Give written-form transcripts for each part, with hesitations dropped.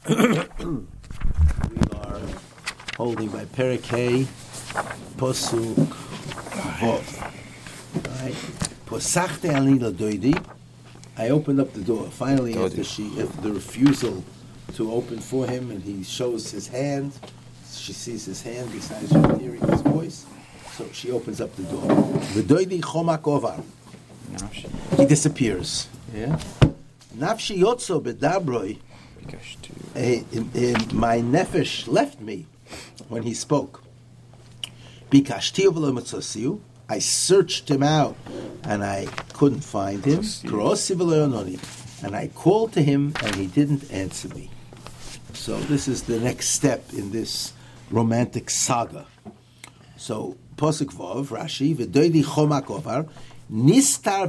We are holding by Perek Posuk Vov. Right? Posachte ani ladoidi. I opened up the door. Finally, after the refusal to open for him, and he shows his hand. She sees his hand besides her hearing his voice. So she opens up the door. V'doidi chomak ovar. He disappears. Yeah. Nafshi yotzo bedabroi. My nefesh left me when he spoke. Bikashti v'lo matzosiu. I searched him out and I couldn't find him. And I called to him and he didn't answer me. So this is the next step in this romantic saga. So Posuk Vov, Rashi, V'doidi chomak ovar, nistar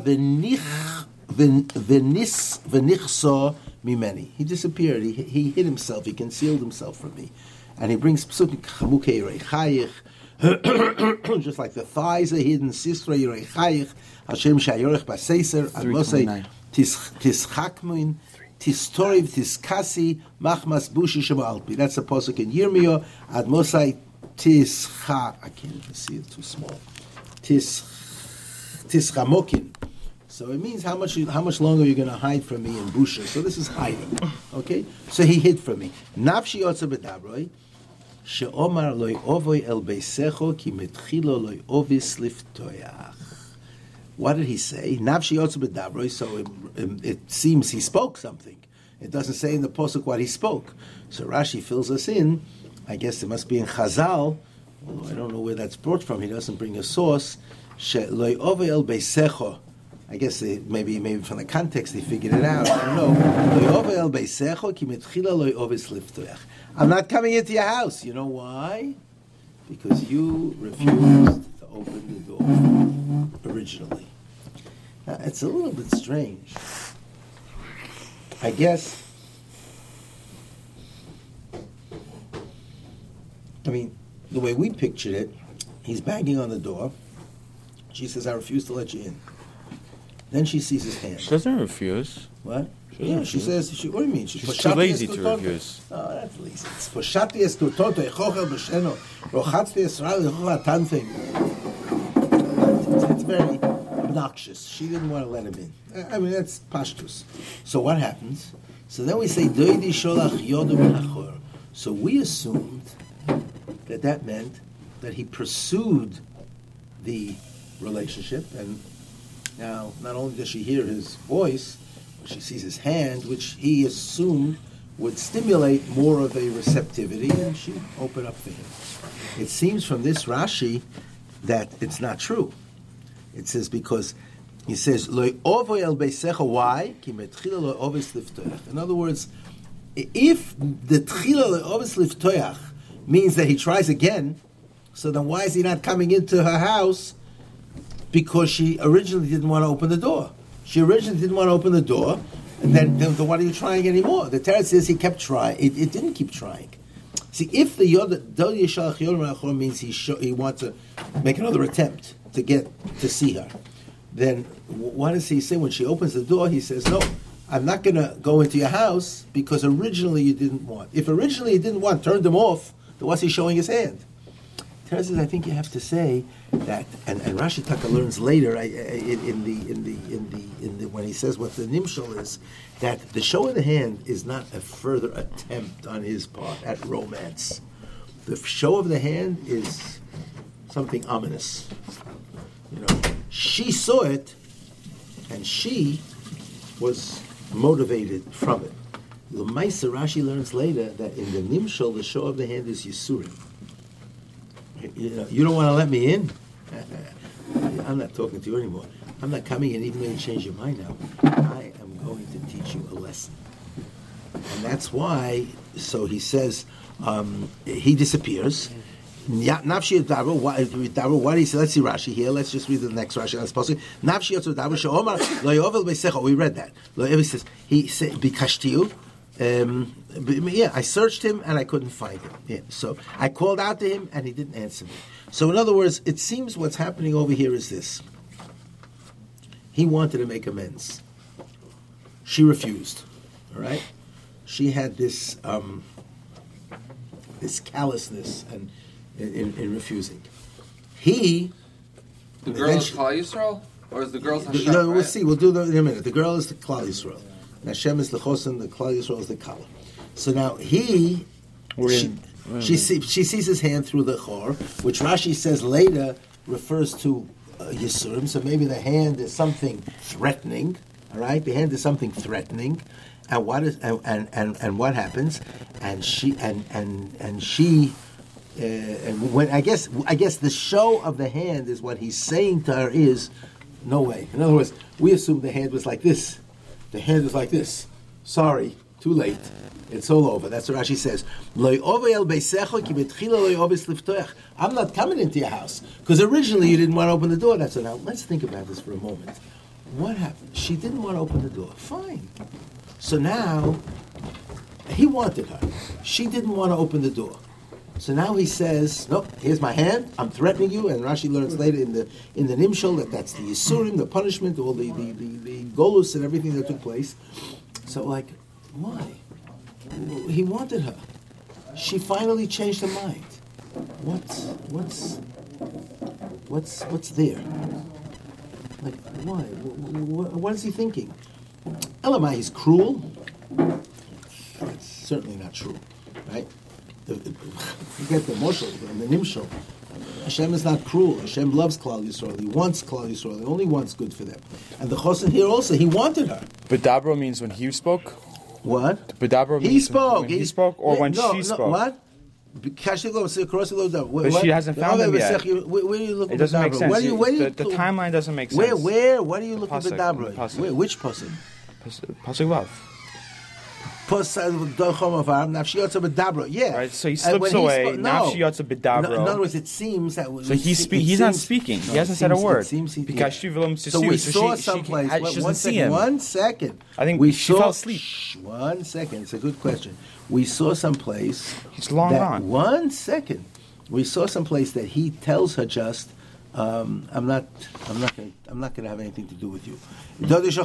v'nichso mimeni. He disappeared. He hid himself. He concealed himself from me. And he brings Psukim chamukei reichayich, just like the thighs are hidden. Sisra reichayich, Hashem shayorech baseiser, admosei tischakmuin, tistoriv tiskasi, machmas bushi shemalpi. That's a posuk in Yirmiyah. Admosei tischa. I can't even see it, too small. Tischamokin. So it means how much longer you're going to hide from me in busha. So this is hiding. Okay? So he hid from me. Nafshi yotza bedabroi, she'omar loy ovoi el beisecho ki metchilo loy ovis liftoyach. What did he say? Nafshi yotza bedabroi. So it seems he spoke something. It doesn't say in the posuk what he spoke. So Rashi fills us in. I guess it must be in Chazal. Although I don't know where that's brought from. He doesn't bring a source. She'loy ovoi el beisecho. I guess maybe from the context they figured it out. I don't know. I'm not coming into your house. You know why? Because you refused to open the door originally. Now, it's a little bit strange. I guess, the way we pictured it, he's banging on the door. She says, I refuse to let you in. Then she sees his hand. She doesn't refuse. What? She says, what do you mean? She's too lazy to refuse. Oh, that's lazy. It's poshati es tutoto, echochel b'sheno, rochatzti esrael, echochel atanfim. It's very obnoxious. She didn't want to let him in. That's pashtus. So what happens? So then we say, doidi sholach yodu v'nachor. So we assumed that meant that he pursued the relationship, and now, not only does she hear his voice, but she sees his hand, which he assumed would stimulate more of a receptivity, and she opened up for him. It seems from this Rashi that it's not true. It says because he says, Lo ovo el beisecha, why? Ki metchila lo ovis liftoyach. In other words, if the tchila lo ovis liftoyach means that he tries again, so then why is he not coming into her house? Because she originally didn't want to open the door. She originally didn't want to open the door, and then why are you trying anymore? The Torah says he kept trying. It didn't keep trying. See, if the Dol Yishalach Yod Melachor means he wants to make another attempt to see her, then what does he say when she opens the door? He says, no, I'm not going to go into your house because originally you didn't want. If originally you didn't want, turned him off, then what's he showing his hand? Torah says, I think you have to say that, and Rashi Taka learns later when he says what the nimshal is, that the show of the hand is not a further attempt on his part at romance. The show of the hand is something ominous. She saw it, and she was motivated from it. L'maisa, Rashi learns later that in the nimshal, the show of the hand is yisurim. You don't want to let me in? I'm not talking to you anymore. I'm not coming in even though you change your mind now. I am going to teach you a lesson. And that's why, so he says, he disappears. Nafshi Yotzav, what did he say? Let's see Rashi here. Let's just read the next Rashi. Nafshi Yotzav, She'omar, Lo Yovel Beisecho. We read that. He says, Bikashtiu. I searched him and I couldn't find him. Yeah, so I called out to him and he didn't answer me. So in other words, it seems what's happening over here is this. He wanted to make amends. She refused. All right? she had this this callousness and in refusing. The girl is Klal Yisrael, or is the girl Hashem? No, we'll see. We'll do that in a minute. The girl is the Klal Yisrael. Hashem is the Chosen. The Klal Yisrael is the Kala. So now she sees his hand through the chor, which Rashi says later refers to Yisurim. So maybe the hand is something threatening. All right, the hand is something threatening, and what is and what happens? And when I guess the show of the hand is what he's saying to her is no way. In other words, we assume the hand was like this. The hand was like this. Sorry, too late. It's all over. That's what Rashi says. I'm not coming into your house because originally you didn't want to open the door. That's it. Now let's think about this for a moment. What happened? She didn't want to open the door. Fine. So now he wanted her. She didn't want to open the door. So now he says, "No, here's my hand. I'm threatening you." And Rashi learns later in the Nimshol that's the Yisurim, the punishment, all the Golus and everything that took place. So like, why? He wanted her. She finally changed her mind. What's there? Like, why? What is he thinking? Elamai, he's cruel. That's certainly not true, right? Forget the Moshel and the Nimshol. Hashem is not cruel. Hashem loves Klal Yisrael. He wants Klal Yisrael. He only wants good for them. And the Chosen here also, he wanted her. But Dabro means when he spoke? What? But Dabro means he spoke. When he spoke or when she spoke? What? But she hasn't found him yet. Where are you looking? It doesn't make sense. The timeline doesn't make sense. Where? What are you looking for Dabra? Which person? Pasuk Vav. Yeah. Right. So he slips away. Nafshi yotza b'dabro. In other words, it seems that. So he's not speaking. He hasn't said a word. So we saw someplace. She doesn't see him. 1 second. I think she fell asleep. 1 second. It's a good question. We saw someplace. He's long gone. 1 second. We saw someplace that he tells her just, I'm not going to have anything to do with you. What was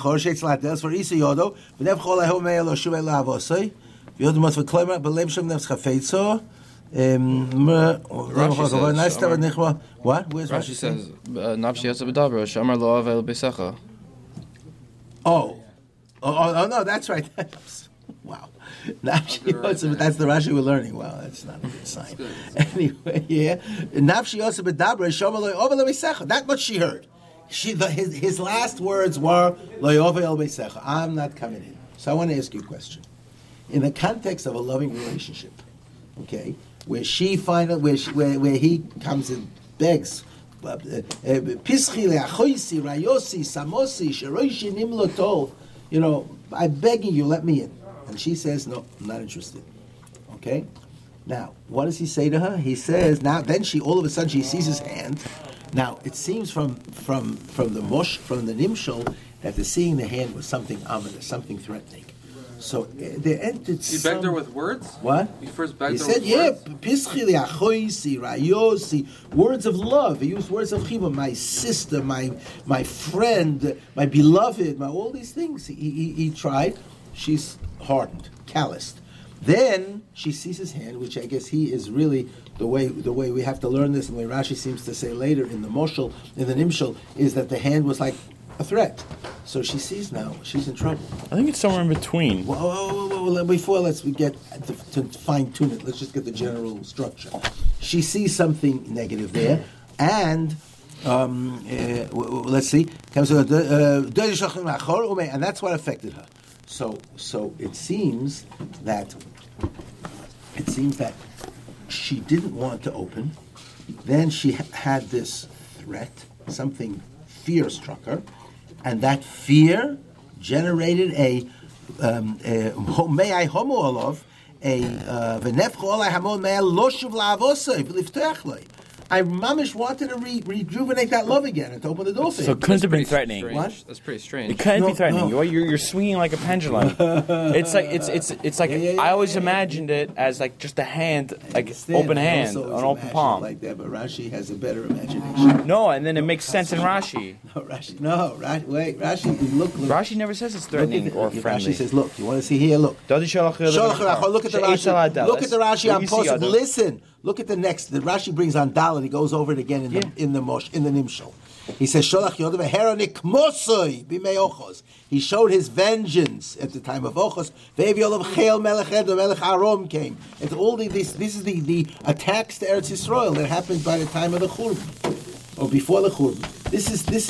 Rashi says, "Nafshi yotza b'dabro, shamar lo avel b'secha." Oh, no, that's right. Wow. Nafshi Yotze, that's the Rashi we're learning. Wow, that's not a good sign. Anyway, yeah. Nafshi Yotze b'dabra, Shoma lo yova lo b'secha. That's what she heard. His last words were, lo yova lo b'secha. I'm not coming in. So I want to ask you a question. In the context of a loving relationship, okay, where he comes and begs, Pischi le'achoisi, rayosi, samosi, sheroishi nimlo tov, I'm begging you, let me in. And she says, no, I'm not interested. Okay? Now, what does he say to her? He says, then all of a sudden she sees his hand. Now, it seems from the Nimshol, that the seeing the hand was something ominous, something threatening. So there entered He begged her with words? What? He first begged her with words? He said, words of love. He used words of chibur, my sister, my friend, my beloved, all these things. He tried. She's hardened, calloused. Then she sees his hand, which I guess he is really the way we have to learn this, and the way Rashi seems to say later in the Moshel, in the Nimshel, is that the hand was like a threat. So she sees now she's in trouble. I think it's somewhere in between. Before we get to fine tune it, let's just get the general structure. She sees something negative there, and let's see, and that's what affected her. So it seems that she didn't want to open. Then she had this threat, fear struck her, and that fear generated a I mamish wanted to rejuvenate that love again and to open the door for So him. it couldn't have been threatening. Strange. What? That's pretty strange. It couldn't No, be threatening. no. You're swinging like a pendulum. It's like Yeah. I always imagined it as like just a hand, like Understand, open I hand, also an always open imagine palm. like that, but Rashi has a better imagination. No, and then it makes sense in Rashi. Wait, Rashi, look. Rashi never says it's threatening or friendly. Rashi says, look, you want to see here? Look. Look at the Rashi. Look at the Rashi on Posuk. Listen. Look at the next. The Rashi brings on Dal and he goes over it again in the Nimshal. He says, "Sholach Yodav Heronik Mosoi b'mei Ochos." He showed his vengeance at the time of Ochos. Ve'ev Yolav Chel Melech Edom Melech Arom came. And all this is the attacks to Eretz Yisrael that happened by the time of the Churban or before the Churban. This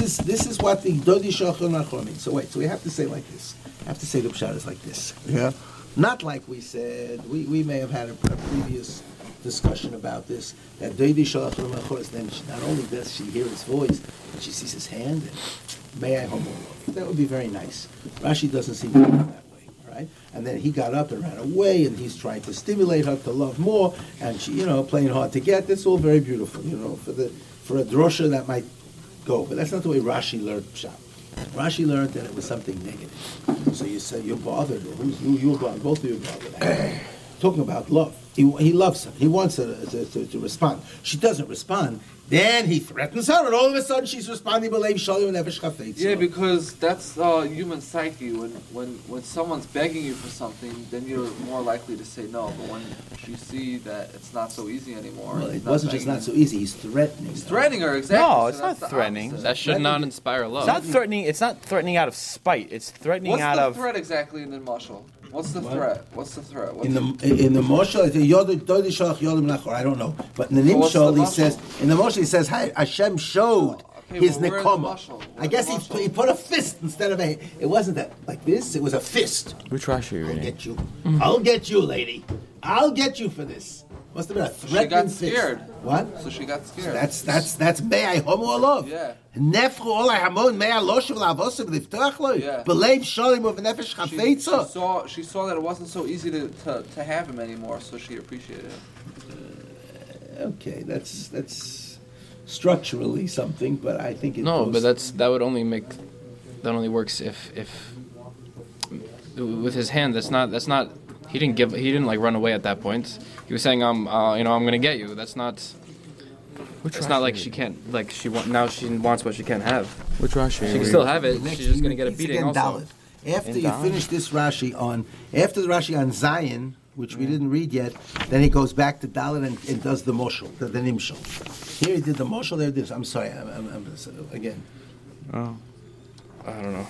is what the Dodi Shachon Nachor means. So wait, so we have to say like this. I have to say the pshat is like this. Yeah, not like we said. We may have had a previous discussion about this, that Doidi Shalach L'Machor, then not only does she hear his voice, but she sees his hand, and may I homo love. That would be very nice. Rashi doesn't seem to go that way, all right? And then he got up and ran away, and he's trying to stimulate her to love more, and she, playing hard to get. That's all very beautiful, for a drosha that might go, but that's not the way Rashi learned Pshat. Rashi learned that it was something negative. So you say you're bothered, or you're bothered, both of you are bothered. Talking about love. He loves her. He wants her to respond. She doesn't respond. Then he threatens her, and all of a sudden she's responding b'leiv shalim nefesh chafetz. Yeah, because that's human psyche. When someone's begging you for something, then you're more likely to say no. But when you see that it's not so easy anymore, Well, it wasn't just not so easy. He's threatening. He's threatening her, exactly. No, so it's not that's the threatening. opposite. That should not inspire love. It's not threatening. It's not threatening out of spite. It's threatening What's out the of. threat exactly in the mashal? What's the threat? What's the threat? In the Moshe, Dodi Shalach Yodim Nachor. I don't know, but in the So what's the Nimshal he mashal? says. In the Moshe he says, "Hi, Hashem showed his well, where's the nekoma." mashal? I guess Where's the he put a fist instead of a. It wasn't that like this. It was a fist. Which Rashi are you I'll reading? get you. I'll get you, lady. I'll get you for this. Must have been a threatening She got fist. scared. What? So she got scared. That's mei homo alav. Yeah. Nefchu olay hamon mei aloshav lavosav liftach lo. Yeah. Belev shalim of nefesh chafetza. She saw that it wasn't so easy to have him anymore, so she appreciated it. Okay, that's structurally something, but I think it No, goes, but that only works if with his hand. That's not. He didn't like run away at that point. He was saying, I'm gonna get you. That's not. It's not like she can't, like now she wants what she can't have. Which Rashi? She can still have it. Next, She's just he gonna get a repeats beating again also. Dalet. After In you Dalet? finish this after the Rashi on Zion, which we didn't read yet, then he goes back to Dalet and does the Moshel, the Nimshal. Here he did the Moshel, there it is. I'm sorry, I'm again. Oh. I don't know.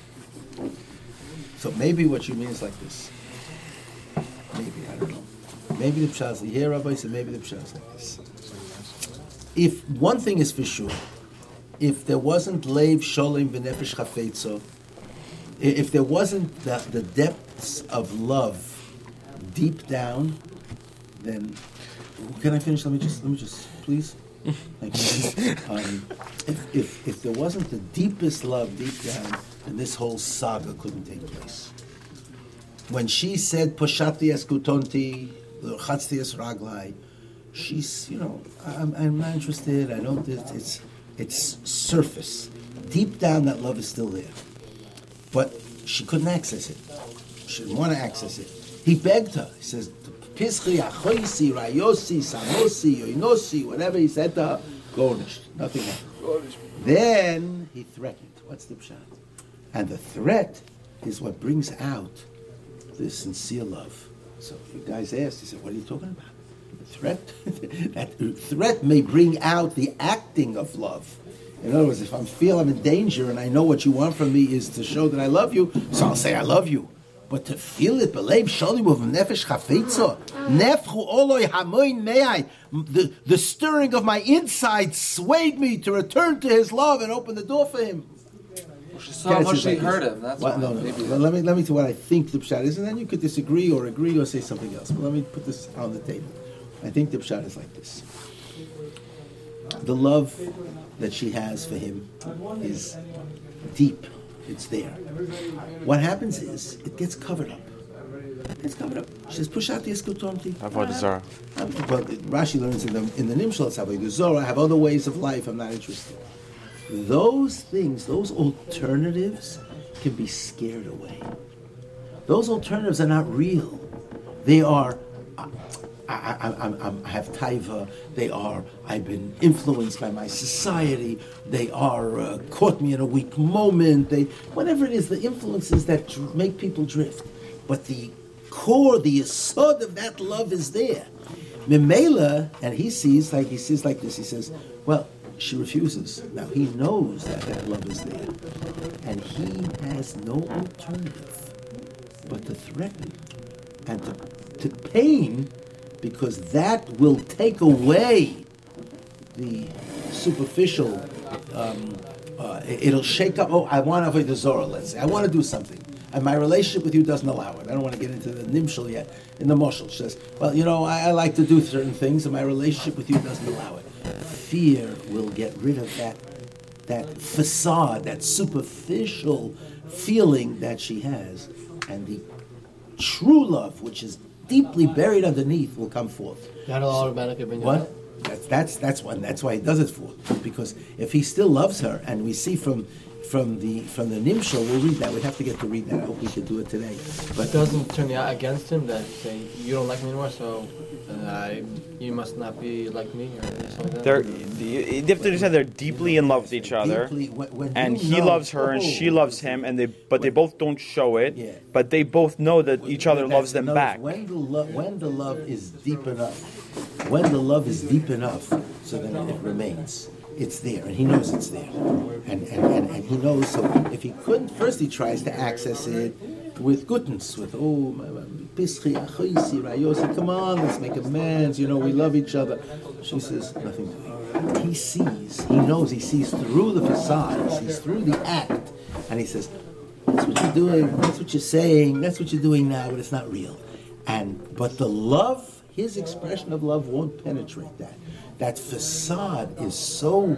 So maybe what you mean is like this. Maybe, I don't know. Maybe the Pshat is here, Rabbi said, maybe the Pshat is like this. If one thing is for sure, if there wasn't Leiv Sholem V'Nefesh Chafetzo, if there wasn't the depths of love deep down, then can I finish? Let me just, please. Thank you. If there wasn't the deepest love deep down, then this whole saga couldn't take place. When she said "Poshati es kutonti, l'chatzti es raglai," she's I'm not interested. I don't. It's surface. Deep down, that love is still there, but she couldn't access it. She didn't want to access it. He begged her. He says, "Pischi achoisi rayosi samosi yoinosi," whatever he said to her. Gornish. Nothing happened. Then he threatened. What's the pshat? And the threat is what brings out the sincere love. So you guys asked, he said, what are you talking about? The threat? That threat may bring out the acting of love. In other words, if I feel I'm in danger and I know what you want from me is to show that I love you, so I'll say I love you. But to feel it, belev shalim of nefesh chafetza, nefchu oloi hamoin me'ai, the stirring of my inside swayed me to return to his love and open the door for him. Well, she saw how much she hurt him. That's why. No. Maybe Well, let me tell what I think the pshat is, and then you could disagree or agree or say something else. But let me put this on the table. I think the pshat is like this: the love that she has for him is deep. It's there. What happens is it gets covered up. It's covered up. She says, push out the eskutomti. Avodah Zarah. Well, Rashi learns in the Nimshal, it's Avodah Zarah. I have other ways of life. I'm not interested. Those things, those alternatives, can be scared away. Those alternatives are not real. They are. I have taiva. They are. I've been influenced by my society. They are caught me in a weak moment. They, whatever it is, the influences that make people drift. But the core, the yesod of that love is there. Memela, and he sees like this. He says, "Well, she refuses." Now he knows that love is there, and he has no alternative but to threaten and to pain. Because that will take away the superficial. It'll shake up. Oh, I want to avodah zarah. Let's say I want to do something, and my relationship with you doesn't allow it. I don't want to get into the nimshal yet. In the moshel, she says, "Well, I like to do certain things, and my relationship with you doesn't allow it." Fear will get rid of that facade, that superficial feeling that she has, and the true love, which is deeply buried underneath, will come forth. That'll automatically bring it What? out. That's why he does it for. Because if he still loves her, and we see from the Nimshal, we'll read that. We have to get to read that. I hope we could do it today. But It doesn't turn against him that say you don't like me anymore, so you must not be like me or something like that. You have to understand they're deeply in love with each other, deeply, when and you he know- loves her and she loves him, and they both don't show it. Yeah. But they both know that each other That's loves them another- back. When the love is deep enough, so then it remains. It's there, and he knows it's there, and he knows. So if he couldn't, first he tries to access it with goodness, with pischi achoisi rayosi. Come on, let's make amends. We love each other. She says nothing to me. He sees, he knows, he sees through the facade, he sees through the act, and he says, "That's what you're doing. That's what you're saying. That's what you're doing now, but it's not real." But the love, his expression of love, won't penetrate that. That facade is so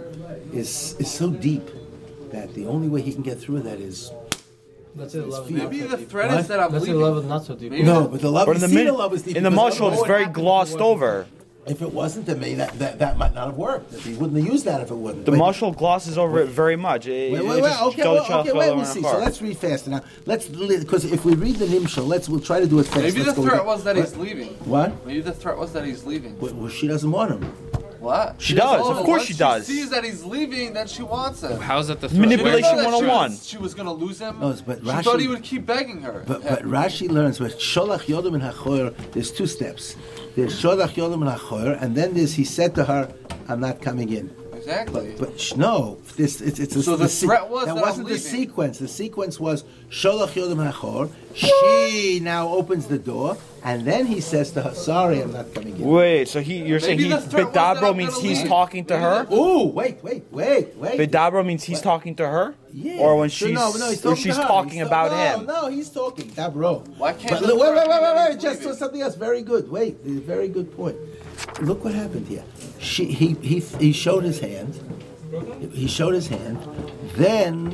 deep that the only way he can get through that is. Let's say the love is fear. not Maybe so the deep. threat What? is that I'm Let's say the leaving. love is not so deep. Maybe No, but the love, But you in see the the love is deep. in the because mashal, it's what very happened glossed over. If it wasn't to me, that might not have worked. He wouldn't have used that if it wouldn't. The Wait. mashal glosses over it very much. Wait, we'll see. So let's read faster now. Because if we read the Nimshal, we'll try to do it fast. Maybe the Let's go threat with was that what? he's leaving. What? Maybe the threat was that he's leaving. Well, she doesn't want him. What? She does. Oh, Of course once she does. She sees that he's leaving, then she wants him. How's that the Manipulation She didn't know that 101. She was going to lose him. No, but She Rashi- thought he would keep begging her. But Rashi learns with Sholach Yodom and Hachoyer, there's two steps. There's Sholach Yodom and Hachoyer, and then there's he said to her, "I'm not coming in." Exactly. No, it's a, So the threat was that I'm wasn't the leaving. sequence. The sequence was Sholach Yodom Hachor. She now opens the door, and then he says to her, "Sorry, I'm not coming in." Wait, so you're saying Maybe the threat was that Bidabro I'm means gonna he's leave. talking to her? Oh, wait. Bidabro means he's talking to her? Yeah. Or when So she's he's or talking she's to her. talking He's about no, him? No, he's talking. Dabro. Why can't But the look, threat be that wait. he's Just leaving? something else. Very good. Wait, very good point. Look what happened here. He showed his hand. He showed his hand. Then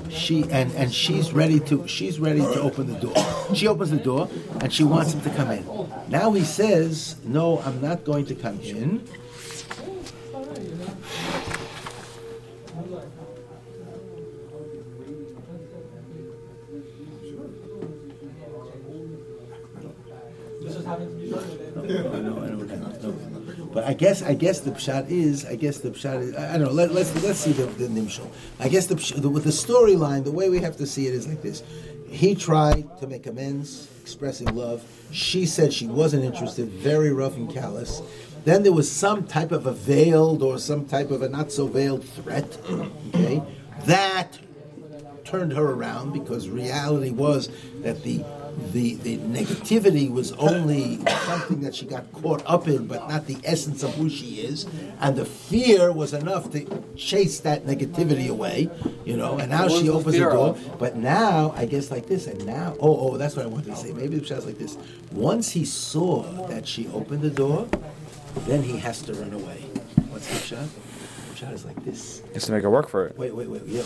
she's ready to open the door. She opens the door and she wants him to come in. Now he says, "No, I'm not going to come in." No. But I guess the pshat is I don't know. Let's see the nimshal. I guess with the storyline, the way we have to see it is like this. He tried to make amends, expressing love. She said she wasn't interested, very rough and callous. Then there was some type of a veiled or some type of a not so veiled threat. Okay, that turned her around because reality was that the negativity was only something that she got caught up in, but not the essence of who she is. And the fear was enough to chase that negativity away, And now she opens the door. But now, I guess like this, and now, that's what I wanted to say. Maybe the shot's like this. Once he saw that she opened the door, then he has to run away. What's the shot? The shot is like this. It's to make her work for it. Wait.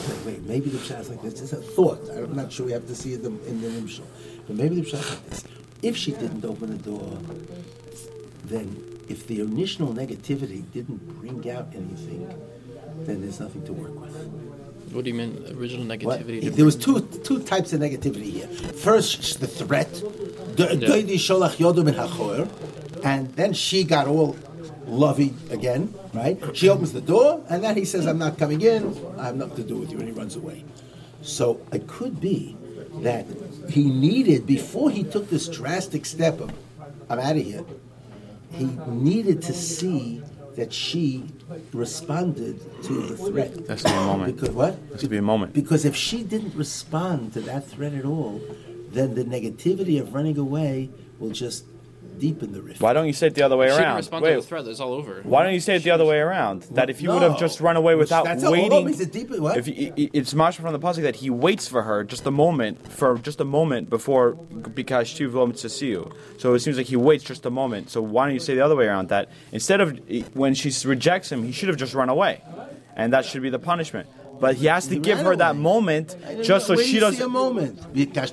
Maybe the pshat is like this. It's a thought. I'm not sure we have to see it in the nimshal. But maybe the pshat is like this. if she didn't open the door, then if the initial negativity didn't bring out anything, then there's nothing to work with. What do you mean, original What? negativity? There was two types of negativity here. First, the threat, "Doidi sholach yodu min hachor," and then she got all lovey again, right? She opens the door, and then he says, "I'm not coming in. I have nothing to do with you," and he runs away. So it could be that he needed, before he took this drastic step of, "I'm out of here," he needed to see that she responded to the threat. That's the moment. Because what? Has to be a moment. Because if she didn't respond to that threat at all, then the negativity of running away will just deepen the rift. Why don't you say it the other way She didn't around? respond to the threat. It's all over. Why don't you say it the other way around? That if he would have just run away without that's waiting, all over. It's a deeper, what? if it's mashma from the pasuk that he waits for her just a moment before because Shuv lo mitzasiu. So it seems like he waits just a moment. So why don't you say the other way around? That instead of when she rejects him, he should have just run away, and that should be the punishment. But he has to give her that moment just so she doesn't. See a moment. Because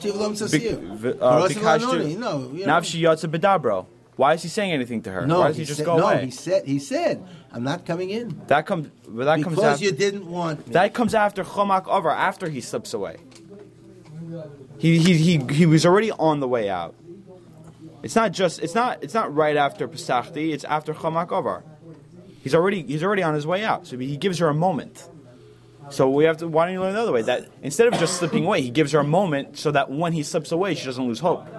Now she yotza bedabro. Why is he saying anything to her? No, Why does he just go away? He said, "I'm not coming in." That comes Because after, you didn't want me. that comes after chomak over, after he slips away. He was already on the way out. It's not right after Pesachti. It's after chomak over. He's already on his way out. So he gives her a moment. So we have to. Why don't you learn the other way? That instead of just slipping away, he gives her a moment so that when he slips away, she doesn't lose hope.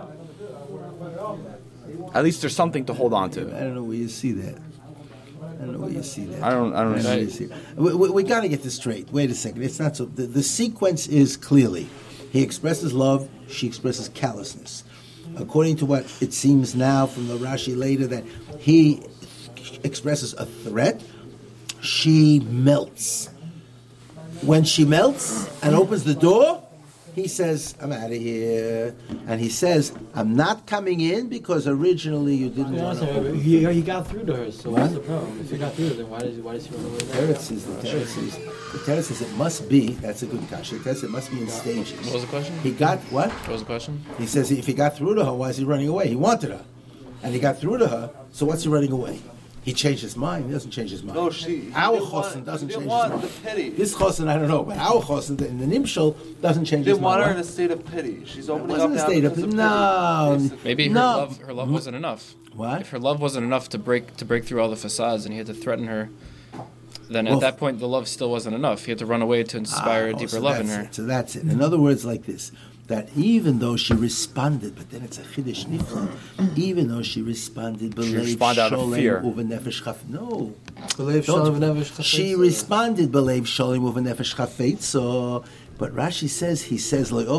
At least there's something to hold on to. I don't know where you see that. I don't know where you see that. I don't know. Where you see it. We got to get this straight. Wait a second. It's not so. The sequence is clearly he expresses love. She expresses callousness. According to what it seems now from the Rashi later, that he expresses a threat. She melts. When she melts and opens the door, he says, "I'm out of here." And he says, "I'm not coming in because originally you didn't want to open." He got through to her, so what's the problem? If he got through to her, then why does he run away? The Teretz says it must be, that's a good kasha. The Teretz says it must be in stages. What was the question? He got, what? What was the question? He says if he got through to her, why is he running away? He wanted her. And he got through to her, so what's he running away? He changed his mind. He doesn't change his mind. No, our chosin doesn't change his mind. The pity. This chosin, I don't know, but our chosin in the nimshal doesn't change They his mind. want her in a state of pity. She's opening wasn't up a now state of because no. pity. Maybe No. her love wasn't enough. What? If her love wasn't enough to break through all the facades, and he had to threaten her, then Well, at that point the love still wasn't enough. He had to run away to inspire a deeper so love in that's her. it. So that's it. In other words, like this, that even though she responded, but then it's a chiddush nifla, even though she responded, responded out of fear. No. Don't. She responded, believe Sholim with a nefesh chafetz. So, but Rashi says, he says, why?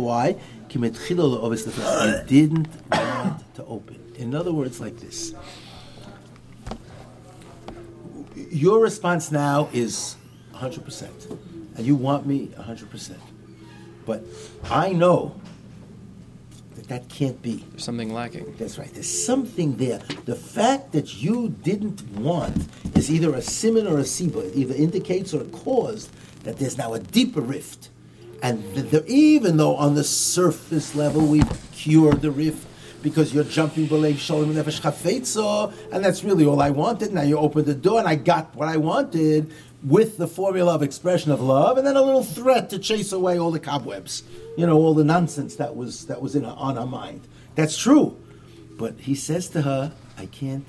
I didn't want to open. In other words, like this. Your response now is 100%, and you want me 100%. But I know that can't be. There's something lacking. That's right. There's something there. The fact that you didn't want is either a siman or a siba. It either indicates or caused that there's now a deeper rift. And even though on the surface level we've cured the rift because you're jumping b'leiv sholem nefesh chafetzo, and that's really all I wanted. Now you opened the door and I got what I wanted with the formula of expression of love, and then a little threat to chase away all the cobwebs, all the nonsense that was on her mind. That's true, but he says to her, I can't.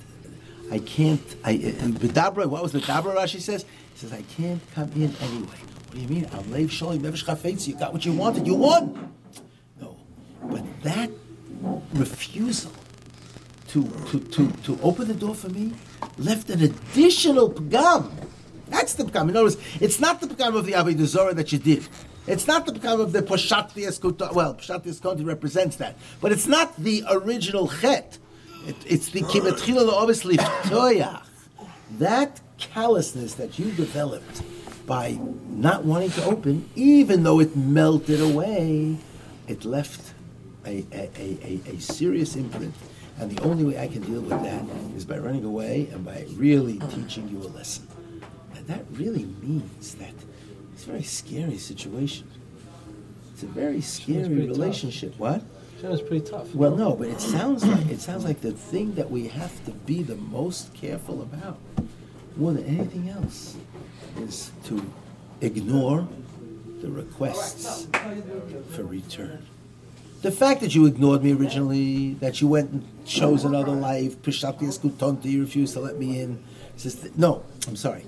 B'dabra, what was the dabra Rashi says? He says, I can't come in anyway. What do you mean? I'm leiv sholim nefesh chafetz. You got what you wanted. You won. No, but that refusal to open the door for me left an additional pagam. That's the pagam. In other words, it's not the pagam of the Avodah Zarah that you did. It's not the pagam of the Poshat Eskonti. Well, Poshat Eskonti represents that. But it's not the original chet. It's the Kimetchila La'ovis Liftoyach. That callousness that you developed by not wanting to open, even though it melted away, it left a serious imprint. And the only way I can deal with that is by running away and by really teaching you a lesson. And that really means that it's a very scary situation. It's a very scary relationship. Tough. What? Hashem is pretty tough. Well, no, but it sounds like the thing that we have to be the most careful about, more than anything else, is to ignore the requests for return. The fact that you ignored me originally, that you went and chose another life, Pishati Eskutonti, you refused to let me in. No, I'm sorry.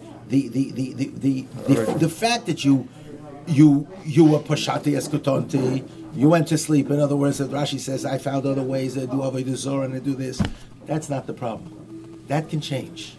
The fact that you were Pishati Eskutonti, you went to sleep. In other words, that Rashi says, I found other ways to do Avodah Zorah and to do this. That's not the problem. That can change.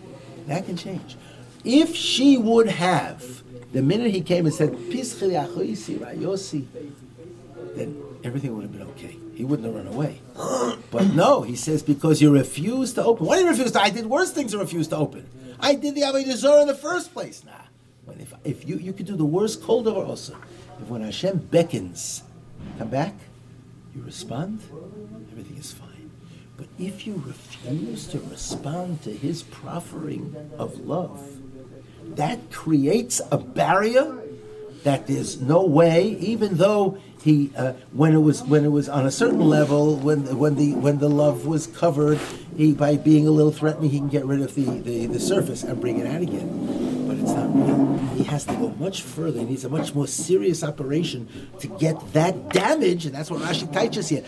If she would have, the minute he came and said, Pischili Achoisi Rayosi, then everything would have been okay. He wouldn't have run away. But no, he says, because you refused to open. Why did you refuse to? I did worse things to refuse to open. I did the Avodah Zorah in the first place. Nah. But if you could do the worst cold over also. If when Hashem beckons, come back, you respond, everything is fine. But if you refuse to respond to his proffering of love, that creates a barrier that there's no way, even though he, when it was on a certain level, when the love was covered, by being a little threatening, he can get rid of the surface and bring it out again. But it's not real. He has to go much further. He needs a much more serious operation to get that damage, and that's what Rashi teaches here.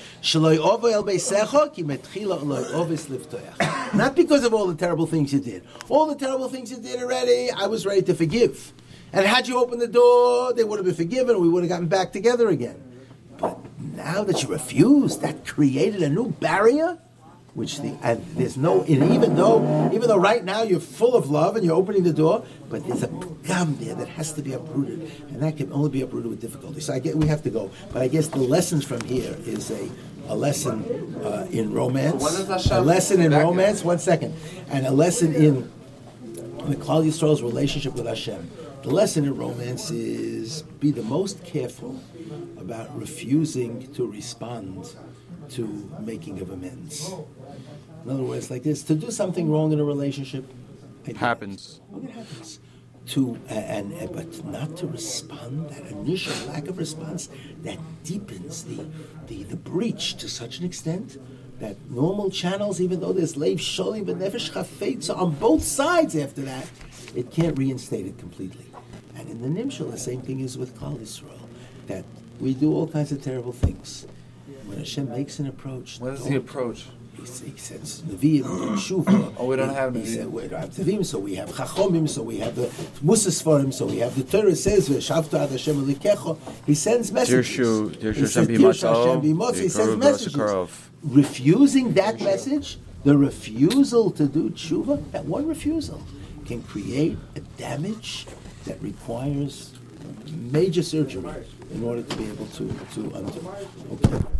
Not because of all the terrible things you did. All the terrible things you did already, I was ready to forgive. And had you opened the door, they would have been forgiven, we would have gotten back together again. But now that you refused, that created a new barrier, which there's no, even though right now you're full of love and you're opening the door, but there's a gum there that has to be uprooted, and that can only be uprooted with difficulty. So we have to go. But I guess the lessons from here is a lesson in romance, a lesson in romance. 1 second, and a lesson in the Klal Yisrael's relationship with Hashem. The lesson in romance is be the most careful about refusing to respond to making of amends. In other words, like this, to do something wrong in a relationship happens. It happens. But not to respond, that initial lack of response, that deepens the breach to such an extent that normal channels, even though there's leiv sholim but nefesh chafetza on both sides after that, it can't reinstate it completely. And in the Nimshal, the same thing is with Klal Yisrael, that we do all kinds of terrible things. When Hashem makes an approach, What is the approach? He says Nevi'im, Shuvah. Oh, we don't have He Nevi'im. said we don't have Nevi'im, so we have Chachomim, so we have the Musas Sfarim, so we have the Torah says V'shavta ad Hashem Elikecho. He sends messages. He says, Dirshu Hashem b'motzi. He sends messages. Refusing that message, the refusal to do tshuva, that one refusal can create a damage that requires major surgery in order to be able to undo. Okay.